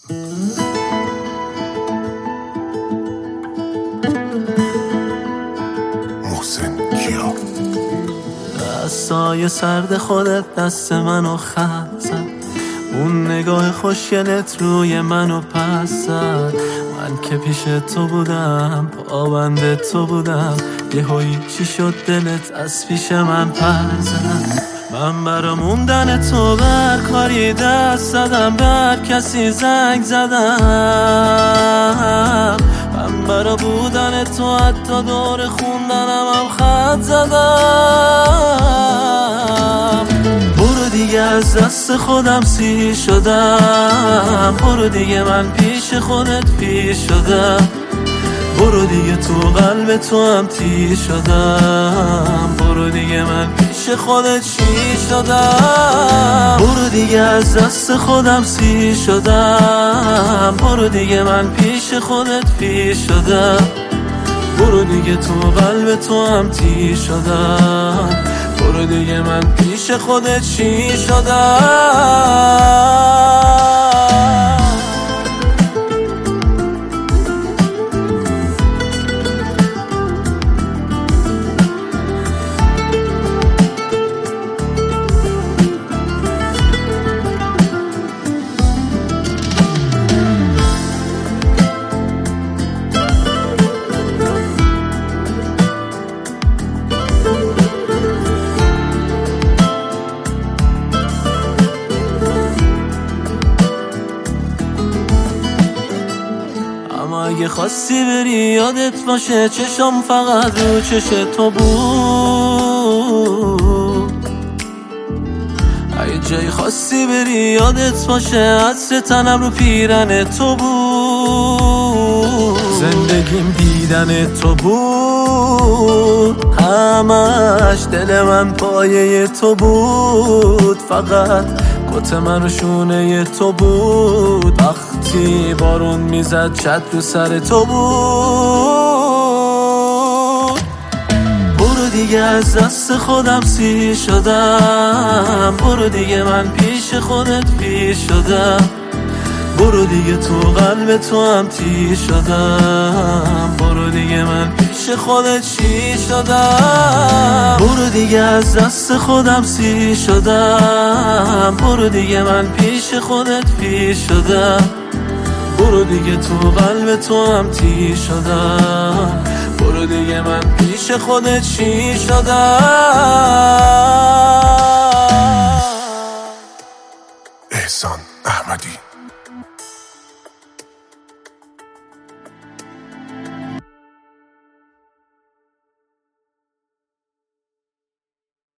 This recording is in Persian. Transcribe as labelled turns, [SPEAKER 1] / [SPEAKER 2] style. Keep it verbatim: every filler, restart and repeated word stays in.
[SPEAKER 1] محسن کیا
[SPEAKER 2] دستای سرد خودت دست منو خط زد، اون نگاه خوشگلت روی منو پس زد. من که پیش تو بودم، پابند تو بودم، یهویی چی شد دلت از پیش من پر زد. من برا موندن تو بر کاری دست زدم، بر کسی زنگ زدم. من برا بودن تو حتی دور خوندنم هم خط زدم. برو دیگه از دست خودم سیر شدم، برو دیگه من پیش خودت پیر شدم. برو دیگه تو قلب تو هم تیر شدم، برو دیگه من پیش خودت شیر شدم. برو دیگه از دست خودم سیر شدم، برو دیگه من پیش خودت پیر شدم. برو دیگه تو قلب تو هم تیر شدم، برو دیگه من پیش خودت شیر شدم. اگه خواستی بری یادت باشه چشم فقط رو چش تو بود. اگه جایی خواستی بری یادت باشه عطر تنم رو پیرن تو بود. زندگیم دیدن تو بود، همش دل من پایه تو بود. فقط کت من رو شونه تو بود، وقتی بارون میزد چت رو سر تو بود. برو دیگه از دست خودم سیر شدم، برو دیگه من پیش خودت پیر شدم. برو دیگه تو قلب تو هم تیر شدم، برو دیگه من پیش خودت شیر شدم. برو دیگه از دست خودم سیر شدم، برو دیگه من پیش خودت پیر شدم. برو دیگه تو قلب تو هم تیر شدم، برو دیگه من پیش خودت شیر شدم.
[SPEAKER 1] احسان احمدی.